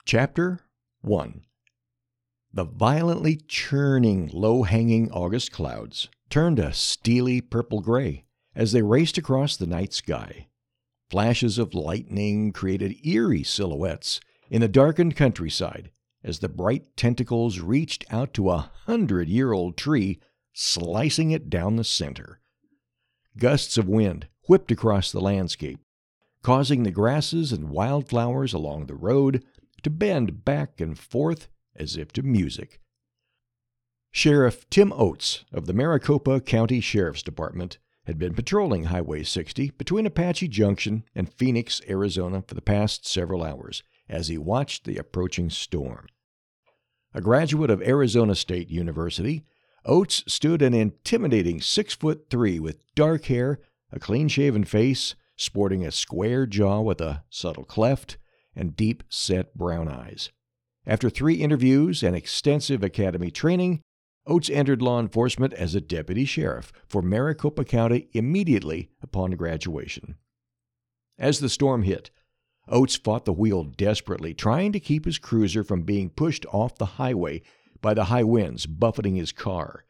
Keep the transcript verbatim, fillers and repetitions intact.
Chapter one. The violently churning, low-hanging August clouds turned a steely purple-gray as they raced across the night sky. Flashes of lightning created eerie silhouettes in the darkened countryside as the bright tentacles reached out to a hundred-year-old tree, slicing it down the center. Gusts of wind whipped across the landscape, causing the grasses and wildflowers along the road to bend back and forth as if to music. Sheriff Tim Oates of the Maricopa County Sheriff's Department had been patrolling Highway sixty between Apache Junction and Phoenix, Arizona for the past several hours as he watched the approaching storm. A graduate of Arizona State University, Oates stood an intimidating six foot three with dark hair, a clean-shaven face, sporting a square jaw with a subtle cleft, and deep-set brown eyes. After three interviews and extensive academy training, Oates entered law enforcement as a deputy sheriff for Maricopa County immediately upon graduation. As the storm hit, Oates fought the wheel desperately, trying to keep his cruiser from being pushed off the highway by the high winds buffeting his car.